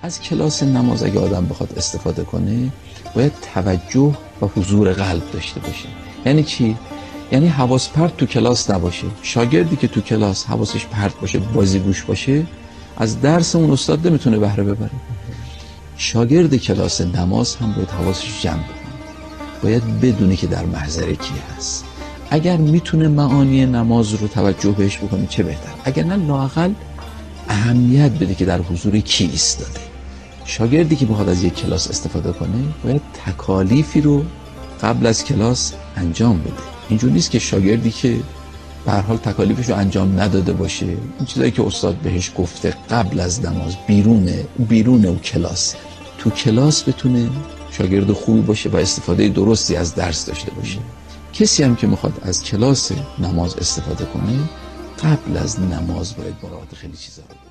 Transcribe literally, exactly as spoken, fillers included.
از کلاس نماز اگه آدم بخواد استفاده کنه باید توجه و حضور قلب داشته باشه. یعنی چی؟ یعنی حواس پرت تو کلاس نباشه. شاگردی که تو کلاس حواسش پرت باشه، بازی گوش باشه، از درس اون استاد نمیتونه بهره ببره. شاگرد کلاس نماز هم باید حواسش جمع بکنه، باید بدونه که در محضر کی هست. اگر میتونه معانی نماز رو توجه بهش بکنه چه بهتر، اگر نه لااقل اهمیت بده که در حضور کی ایستاده. شاگردی که بخواد از یک کلاس استفاده کنه باید تکالیفی رو قبل از کلاس انجام بده. اینجوری نیست که شاگردی که به هر حال تکالیفش رو انجام نداده باشه، این چیزایی که استاد بهش گفته قبل از نماز بیرونه بیرون اون کلاس، تو کلاس بتونه شاگرد خوبی باشه و استفاده درستی از درس داشته باشه. کسی هم که میخواد از کلاس نماز استفاده کنه قبل از نماز باید مراعات خیلی چیزا